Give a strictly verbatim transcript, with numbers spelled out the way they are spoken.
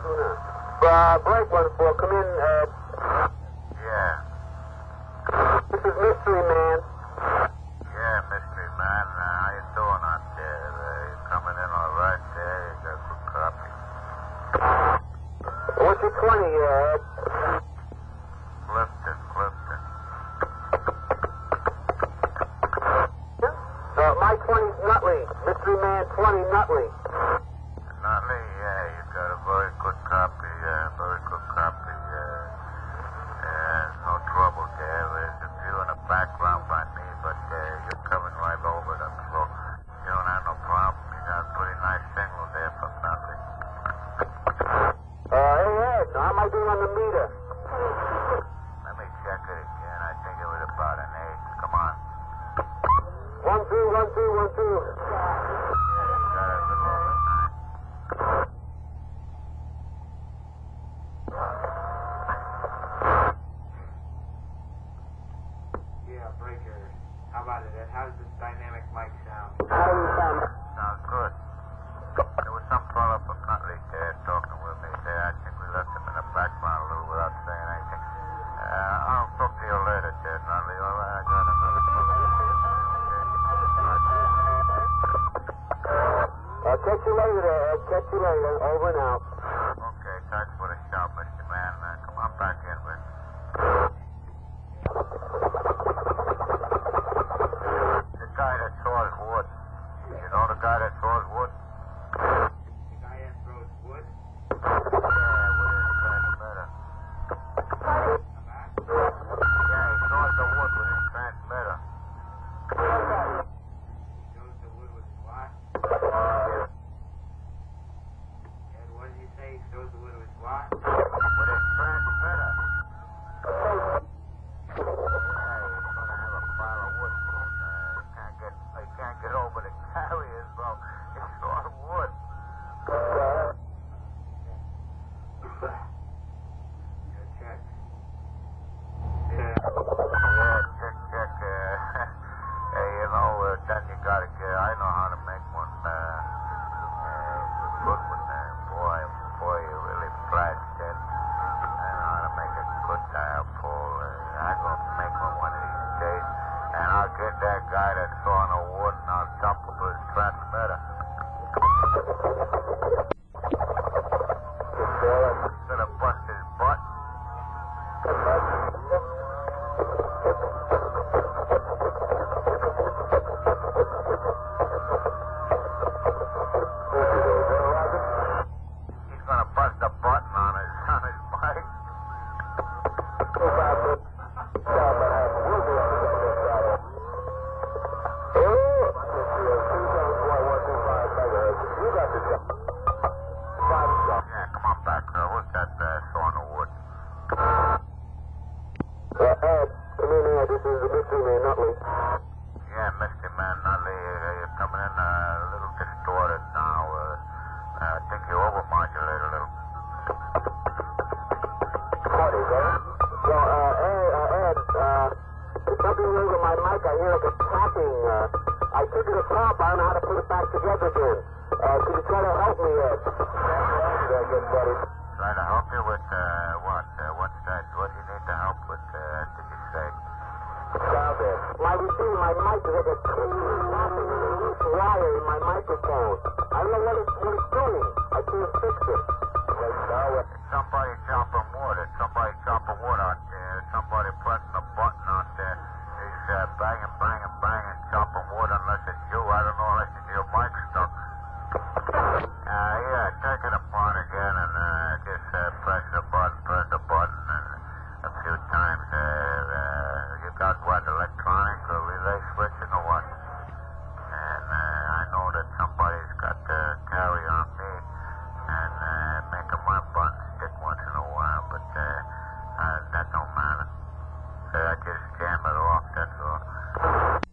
Uh, break one four. Come in, Ed. Yeah. This is Mystery Man. Yeah, Mystery Man. Uh, how you doing out there? Uh, you coming in all right there? You got good copy. What's your twenty, Ed? Clifton, Clifton. Uh, my twenty's Nutley. Mystery Man twenty, Nutley. Nutley, yeah, you got a very good copy. Uh, very good copy. Uh, uh, no trouble there. There's a few in the background by me, but uh, you're coming right over them, so you don't have no problem. You got a pretty nice signal there from Nutley. Uh, hey, Ed, how am I doing on the meter? Let me check it again. I think it was about an eight. Come on. One, two, one, two, one, two. Yeah, you got a little over nine. Yeah, breaker. How about it, Ed? How does this dynamic mic sound? How do you sound? Sounds good. There was some fellow from Nutley there talking with me there. I think we left him in the background a little without saying anything. Uh, I'll talk to you later, there, Nutley. All right, I got another fellow. I'll catch you later, Ed. Catch you later. Over and out. Okay, thanks for the shout, Mister Man. Uh, come on back in, Rick. The guy that saws wood. You know the guy that saws wood? The guy that throws wood? Yeah, with his transmitter. Come back? Yeah, he saws the wood with his transmitter. He throws the wood with his what? Ed, what did you say? He throws the wood with his what? With his transmitter. Yeah, he's gonna have a pile of wood soon. Uh, he can't get, he can't get over the carriers, bro. He saw wood. Good check. Yeah. Yeah, check, check. Uh, hey, you know, uh, then you gotta get, I know how to make one, uh, uh good one, uh, boy, boy, you really flashed it. I know how to make a good dial pull. Uh, I'm gonna make one one of these days, and I'll get that guy that's sawing the wood, and I'll dump him with his transmitter. Gonna bust his butt. He's gonna bust a button on his on his bike. Yeah, come on back, sir. Who's that uh, sawing the wood? Uh, Ed, come in here. This is the Mystery Man, Nutley. Yeah, Mister Man, Nutley, uh, you're coming in uh, a little distorted now. Uh, uh, I think you overmodulate a little. Howdy, sir. So, uh, hey, uh, Ed, uh, there's something wrong with my mic. I hear like a tapping. Uh, I took it apart. I don't know how to put it back together again. Uh, could you try to help me, Ed? Yeah, good, buddy. Try to help you with uh, what? Uh, what's that? What do you need to help with? Uh, did you say? Stop it. My receiver, my mic is like a tapping in a loose wire in my microphone. I don't know what it's, what it's doing. I can't fix it. It's somebody chopping wood. It's somebody chopping wood out there. Somebody pressing a button out there. He's uh, banging, banging, banging, chopping wood unless it's you. I don't know unless it's your mic stuck. Uh, yeah, take it apart again and